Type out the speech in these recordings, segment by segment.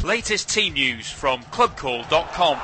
Latest team news from clubcall.com.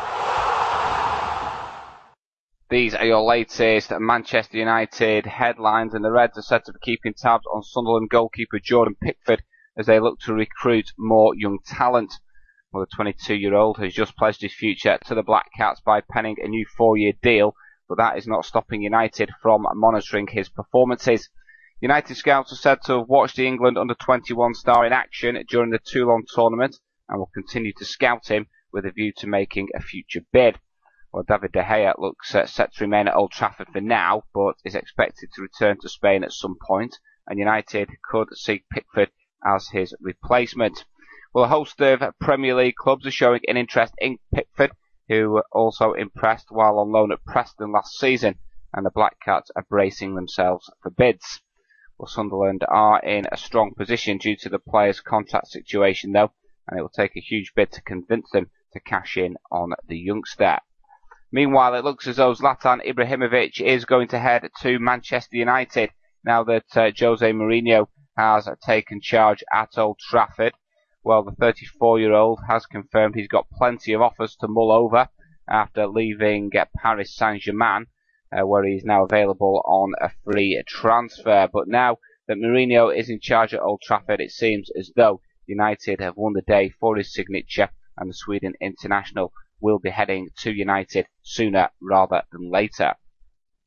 These are your latest Manchester United headlines, and the Reds are said to be keeping tabs on Sunderland goalkeeper Jordan Pickford as they look to recruit more young talent. Well, the 22-year-old has just pledged his future to the Black Cats by penning a new 4-year deal, but that is not stopping United from monitoring his performances. United scouts are said to have watched the England under-21 star in action during the Toulon tournament and will continue to scout him with a view to making a future bid. Well, David De Gea looks set to remain at Old Trafford for now, but is expected to return to Spain at some point, and United could seek Pickford as his replacement. Well, a host of Premier League clubs are showing an interest in Pickford, who also impressed while on loan at Preston last season, and the Black Cats are bracing themselves for bids. Well, Sunderland are in a strong position due to the player's contract situation, though, and it will take a huge bid to convince them to cash in on the youngster. Meanwhile, it looks as though Zlatan Ibrahimovic is going to head to Manchester United now that Jose Mourinho has taken charge at Old Trafford. Well, the 34-year-old has confirmed he's got plenty of offers to mull over after leaving Paris Saint-Germain, where he is now available on a free transfer. But now that Mourinho is in charge at Old Trafford, it seems as though United have won the day for his signature, and the Sweden international will be heading to United sooner rather than later.